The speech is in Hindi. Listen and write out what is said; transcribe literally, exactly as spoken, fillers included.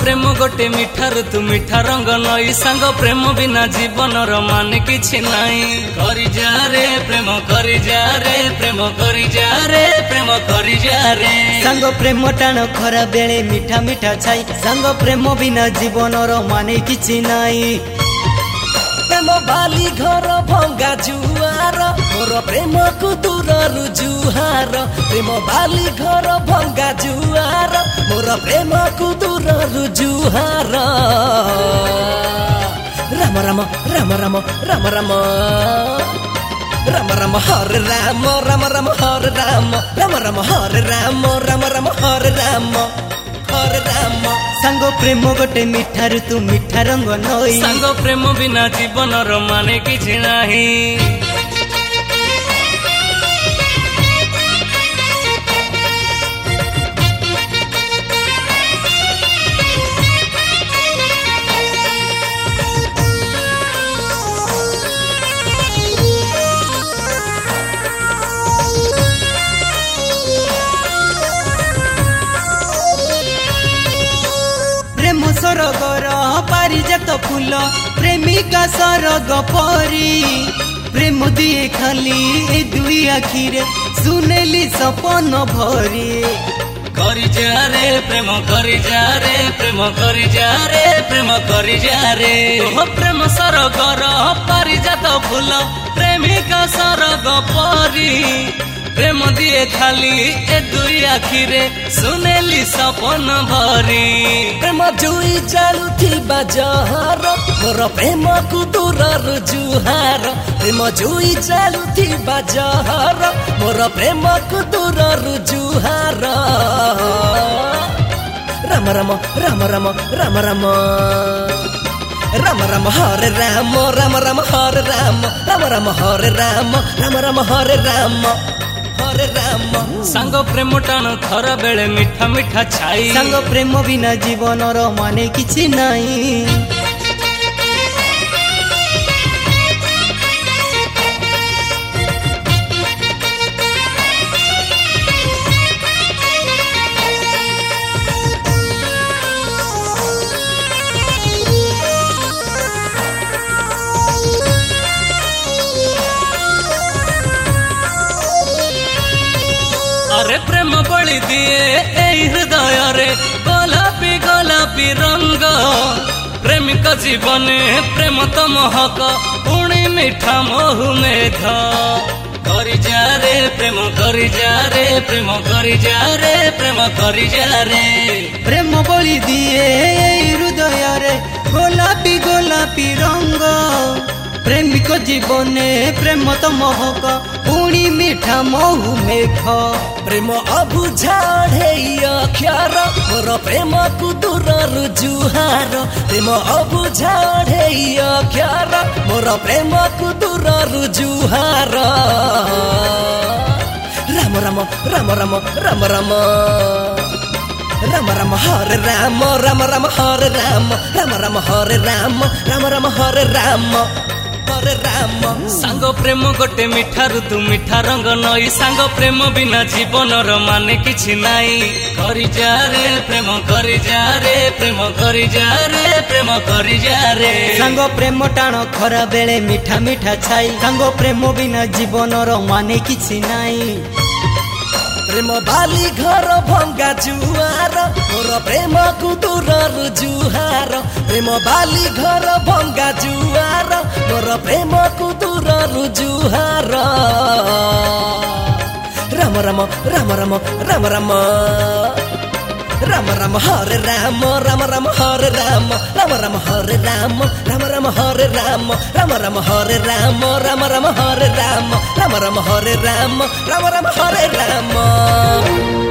प्रेम गोटे मिठा ऋतु मिठा रंग नई सांग प्रेम बिना जीवन मान किछि नाई करि जा रे प्रेम करि जा रे प्रेम करि जा रे प्रेम करि जा रे सांग प्रेम टाण खरा बेले मिठा मिठा छाई सांग प्रेम बिना जीवन मान किछि नाई प्रेम बाली घर भंगा जुआर मोर प्रेम को दूर जुहार प्रेम बाली घर भंगा जुआर मोर प्रेम को दूर जुहार राम राम राम राम राम राम राम राम हरे राम राम राम हरे राम राम राम हरे राम राम राम हरे राम हरे राम सांग प्रेम गोटे मिठा ऋतु मिठा रंग नई सांग प्रेम बिना जीवन माने किछि नाही प्रेम सरगर पारिजात फूल प्रेमिका सरग परी प्रेम दिए खाली ए दुई आखिरे सुनेली सपन भरी करि जा रे प्रेम करि जा रे प्रेम करि जा रे प्रेम करि जा रे ओ प्रेम सरगर पारिजात फूल प्रेमिका सरग परी प्रेम दिए खाली ए दुई आखिरे सुनेली सपन भरी प्रेम जुई चालुथिबा जहर मोर प्रेम को दूर जुहार प्रेम जुई चालुथिबा जहर मोर प्रेम को दूर जुहार राम राम राम राम राम राम राम राम हरे राम राम राम हरे राम राम राम हरे राम राम राम हरे राम हरे राम सांग प्रेम टाण खरा बेले मिठा मिठा छाई सांग प्रेम बिना जीवन माने किछि नाई अरे प्रेम बलि दिए ए हृदय रे गोलापी गोलापी रंग प्रेमिक जीवन प्रेम तो महक पुणी मीठा महु मेघ करि जा रे प्रेम करि जा रे प्रेम करि जा रे प्रेम करि जा रे प्रेम बलि दिए हृदय रे गोलापी गोलापी रंग प्रेमिक जीवने प्रेम तो महक पुणी मीठा महु मेघ प्रेम अबुझाढ़े अक्षर मोर प्रेम को दूर जुहार प्रेम अबुझाढ़े अक्षर मोर प्रेम को दूर जुहार राम राम राम राम राम राम राम राम हरे राम राम राम हरे राम राम राम हरे राम राम राम हरे राम हरे राम सांग प्रेम गोटे मिठा ऋतु मिठा रंग नई सांग प्रेम बिना जीवन माने किछि नाई करि जा रे प्रेम करि जा रे प्रेम करि जा रे प्रेम करि जा रे सांग प्रेम टाण खरा बेले मिठा मिठा छाई सांग प्रेम बिना जीवन माने किछि नाई प्रेम बाली घर भंगा जुआर मोर प्रेम को दूर जुहार प्रेम बाली घर भंगा जुआर मोर प्रेम को दूर जुहार राम राम राम राम राम राम राम राम हरे राम राम राम हरे राम राम राम हरे राम राम राम हरे राम राम राम हरे राम राम राम हरे राम राम राम हरे राम राम राम हरे राम